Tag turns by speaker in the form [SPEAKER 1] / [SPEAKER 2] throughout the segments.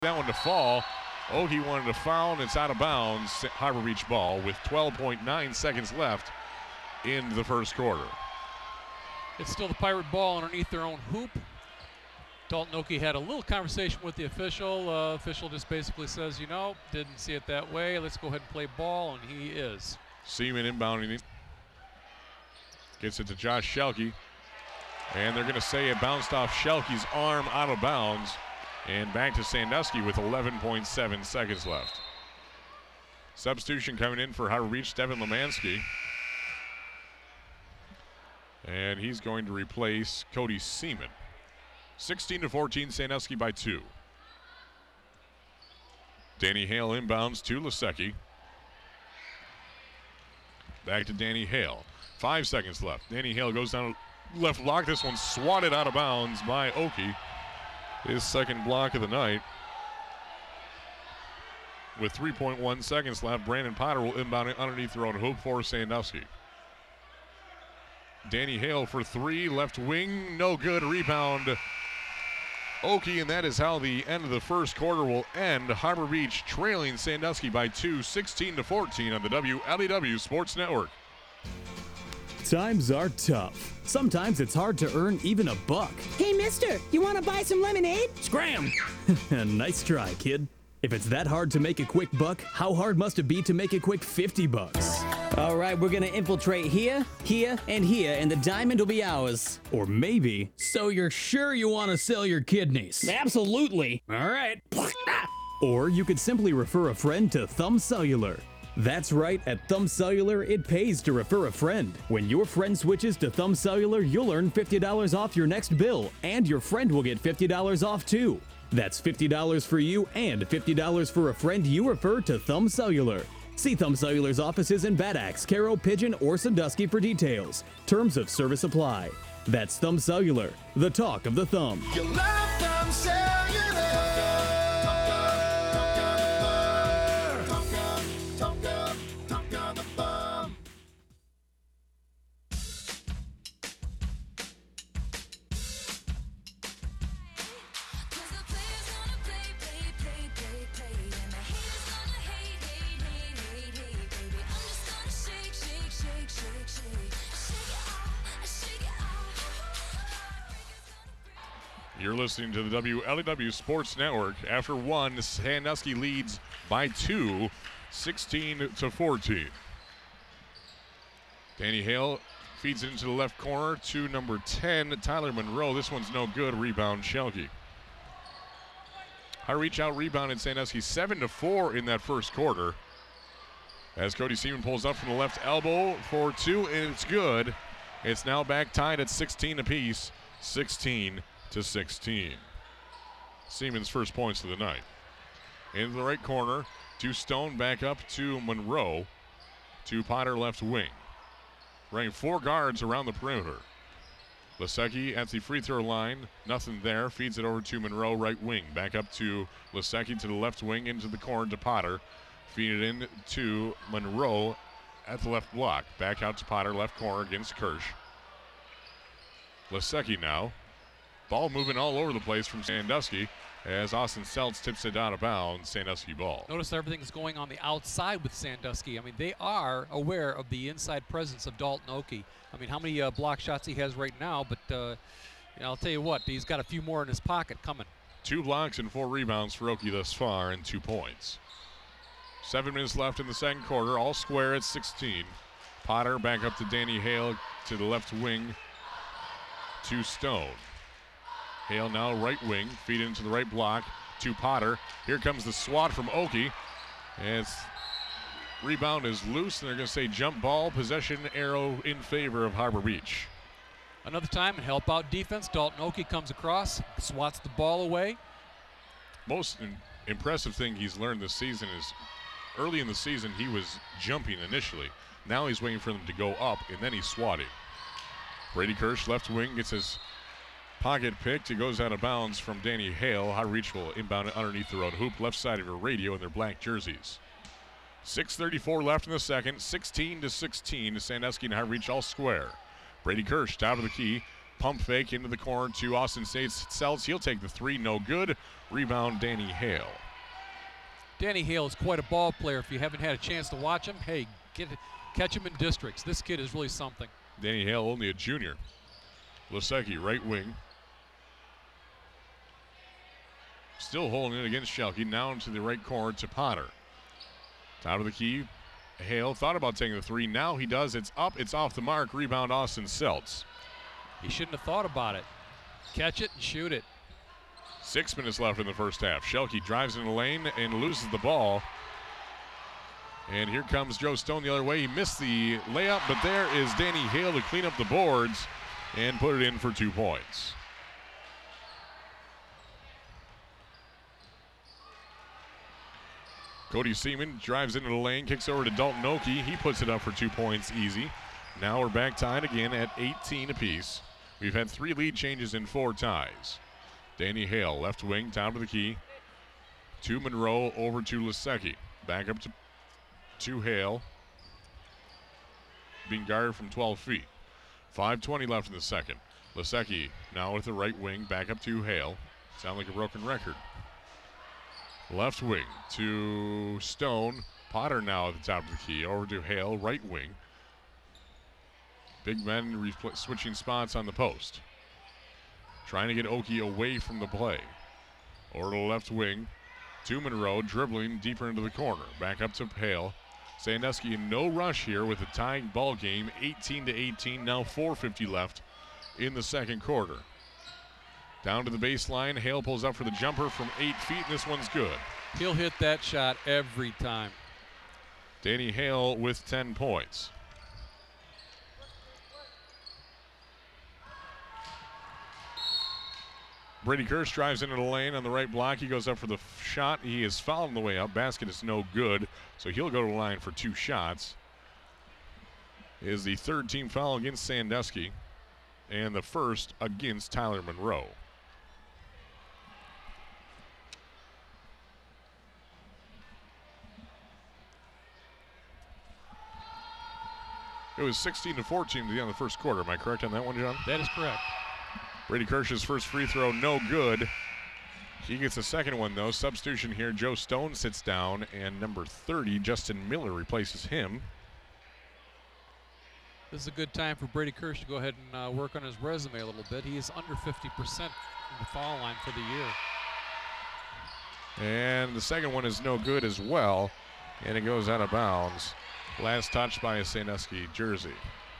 [SPEAKER 1] That one to fall. Okie wanted to foul, and it's out of bounds. Harbor Beach ball with 12.9 seconds left in the first quarter.
[SPEAKER 2] It's still the Pirate ball underneath their own hoop. Dalton Okie had a little conversation with the official. Official just basically says, didn't see it that way. Let's go ahead and play ball, and he is.
[SPEAKER 1] Seaman inbounding it. Gets it to Josh Shelke. And they're going to say it bounced off Shelke's arm out of bounds. And back to Sandusky with 11.7 seconds left. Substitution coming in for Harbor Beach, Devin Lemansky. And he's going to replace Cody Seaman. 16-14, Sandusky by 2. Danny Hale inbounds to Lasecki. Back to Danny Hale. 5 seconds left. Danny Hale goes down left block. This one swatted out of bounds by Okie. His second block of the night. With 3.1 seconds left, Brandon Potter will inbound it underneath their own hoop for Sandusky. Danny Hale for 3, left wing, no good. Rebound, Okie, and that is how the end of the first quarter will end. Harbor Beach trailing Sandusky by 2, 16-14 on the WLEW Sports Network.
[SPEAKER 3] Times are tough. Sometimes it's hard to earn even a buck.
[SPEAKER 4] Hey, mister, you want to buy some lemonade?
[SPEAKER 3] Scram! Nice try, kid. If it's that hard to make a quick buck, how hard must it be to make a quick 50 bucks?
[SPEAKER 5] All right, we're gonna infiltrate here, here, and here, and the diamond will be ours.
[SPEAKER 3] Or maybe, so you're sure you want to sell your kidneys?
[SPEAKER 5] Absolutely.
[SPEAKER 3] All right. Or you could simply refer a friend to Thumb Cellular. That's right, at Thumb Cellular, it pays to refer a friend. When your friend switches to Thumb Cellular, you'll earn $50 off your next bill, and your friend will get $50 off too. That's $50 for you and $50 for a friend you refer to Thumb Cellular. See Thumb Cellular's offices in Bad Axe, Caro, Pigeon, or Sandusky for details. Terms of service apply. That's Thumb Cellular, the talk of the thumb.
[SPEAKER 6] You love Thumb Cellular.
[SPEAKER 1] You're listening to the WLEW Sports Network. After one, Sandusky leads by 2, 16-14. Danny Hale feeds it into the left corner to number 10, Tyler Monroe. This one's no good. Rebound, Shelke. High reach out rebounded Sandusky 7-4 in that first quarter. As Cody Seaman pulls up from the left elbow for 2, and it's good. It's now back tied at 16 apiece, 16-16. Seaman's first points of the night. Into the right corner to Stone, back up to Monroe, to Potter left wing. Running 4 guards around the perimeter. Lasecki at the free throw line, nothing there, feeds it over to Monroe right wing. Back up to Lasecki to the left wing, into the corner to Potter. Feed it in to Monroe at the left block. Back out to Potter, left corner against Kirsch. Lasecki now. Ball moving all over the place from Sandusky as Austin Seltz tips it out of bounds. Sandusky ball.
[SPEAKER 2] Notice everything's going on the outside with Sandusky. I mean, they are aware of the inside presence of Dalton Okie. I mean, how many block shots he has right now, but I'll tell you what, he's got a few more in his pocket coming.
[SPEAKER 1] 2 blocks and 4 rebounds for Okie thus far, and 2 points. 7 minutes left in the second quarter, all square at 16. Potter back up to Danny Hale to the left wing to Stone. Hale now right wing, feed into the right block to Potter. Here comes the swat from Okie. And rebound is loose, and they're going to say jump ball, possession arrow in favor of Harbor Beach.
[SPEAKER 2] Another time in help out defense, Dalton Okie comes across, swats the ball away.
[SPEAKER 1] Most impressive thing he's learned this season is early in the season he was jumping initially. Now he's waiting for them to go up, and then he's swatting. Brady Kirsch, left wing, gets his pocket picked. It goes out of bounds from Danny Hale. High reach will inbound it underneath their own hoop, left side of your radio in their black jerseys. 6:34 left in the second, 16-16. Sandusky and High reach all square. Brady Kirsch, top of the key, pump fake into the corner to Austin Seltz. He'll take the three, no good. Rebound, Danny Hale.
[SPEAKER 2] Danny Hale is quite a ball player. If you haven't had a chance to watch him, hey, catch him in districts. This kid is really something.
[SPEAKER 1] Danny Hale, only a junior. Lasecki, right wing. Still holding it against Schelke. Now into the right corner to Potter. Top of the key. Hale thought about taking the three. Now he does. It's up. It's off the mark. Rebound, Austin Seltz.
[SPEAKER 2] He shouldn't have thought about it. Catch it and shoot it.
[SPEAKER 1] 6 minutes left in the first half. Schelke drives in the lane and loses the ball. And here comes Joe Stone the other way. He missed the layup, but there is Danny Hale to clean up the boards and put it in for 2 points. Cody Seaman drives into the lane, kicks over to Dalton Oki. He puts it up for 2 points easy. Now we're back tied again at 18 apiece. We've had 3 lead changes in 4 ties. Danny Hale, left wing, top of the key. To Monroe, over to Lasecki. Back up to Hale. Being guarded from 12 feet. 5:20 left in the second. Lasecki now with the right wing, back up to Hale. Sound like a broken record. Left wing to Stone. Potter now at the top of the key. Over to Hale, right wing. Big men switching spots on the post. Trying to get Oki away from the play. Over to the left wing. To Monroe, dribbling deeper into the corner. Back up to Hale. Sandusky in no rush here with a tying ball game. 18-18, now 4:50 left in the second quarter. Down to the baseline. Hale pulls up for the jumper from 8 feet, and this one's good.
[SPEAKER 2] He'll hit that shot every time.
[SPEAKER 1] Danny Hale with 10 points. Brady Kirsch drives into the lane on the right block. He goes up for the shot. He is fouled on the way up. Basket is no good, so he'll go to the line for 2 shots. It is the 3rd team foul against Sandusky and the 1st against Tyler Monroe. It was 16-14 to the end of the first quarter. Am I correct on that one, John?
[SPEAKER 2] That is correct.
[SPEAKER 1] Brady Kirsch's first free throw, no good. He gets a second one, though. Substitution here. Joe Stone sits down, and number 30, Justin Miller, replaces him.
[SPEAKER 2] This is a good time for Brady Kirsch to go ahead and work on his resume a little bit. He is under 50% from the foul line for the year.
[SPEAKER 1] And the second one is no good as well, and it goes out of bounds. Last touch by a Sandusky jersey.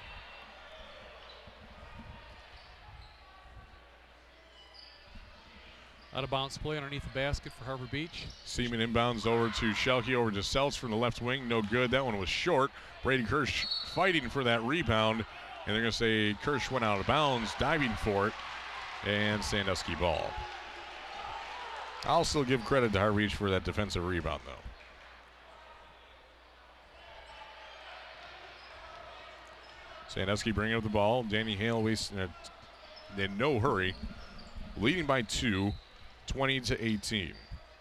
[SPEAKER 2] Out of bounds play underneath the basket for Harbor Beach.
[SPEAKER 1] Seaman inbounds over to Schelke, over to Seltz from the left wing. No good. That one was short. Brady Kirsch fighting for that rebound. And they're going to say Kirsch went out of bounds, diving for it. And Sandusky ball. I'll still give credit to Harbor Beach for that defensive rebound, though. Sandusky bringing up the ball. Danny Hale wasting it in no hurry. Leading by 2, 20-18.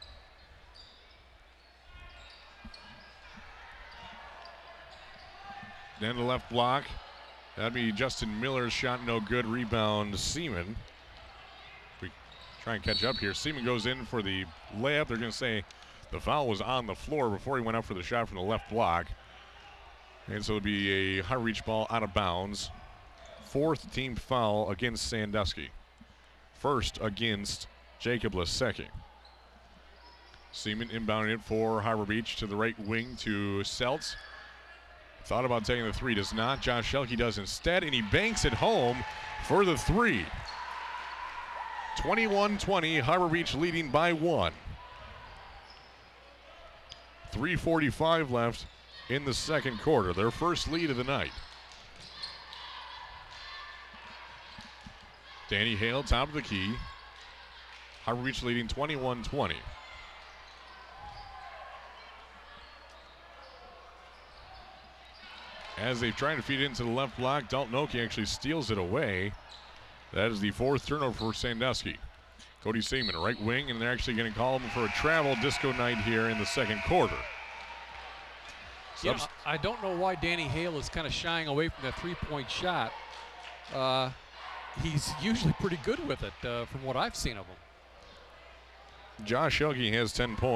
[SPEAKER 1] Then the left block. That'd be Justin Miller's shot, no good. Rebound, Seaman. We try and catch up here. Seaman goes in for the layup. They're going to say the foul was on the floor before he went up for the shot from the left block. And so it'll be a high reach ball out of bounds. 4th team foul against Sandusky. 1st against Jacob Lasecki. Seaman inbounding it for Harbor Beach to the right wing to Seltz. Thought about taking the 3, does not. Josh Schelke does instead, and he banks it home for the 3. 21-20, Harbor Beach leading by 1. 3:45 left in the second quarter, their first lead of the night. Danny Hale, top of the key. Harbor Beach leading 21-20. As they've tried to feed it into the left block, Dalton Oki actually steals it away. That is the 4th turnover for Sandusky. Cody Seaman, right wing, and they're actually going to call him for a travel disco night here in the second quarter.
[SPEAKER 2] You know, I don't know why Danny Hale is kind of shying away from that 3-point shot. he's usually pretty good with it from what I've seen of him.
[SPEAKER 1] Josh Yogi has 10 points.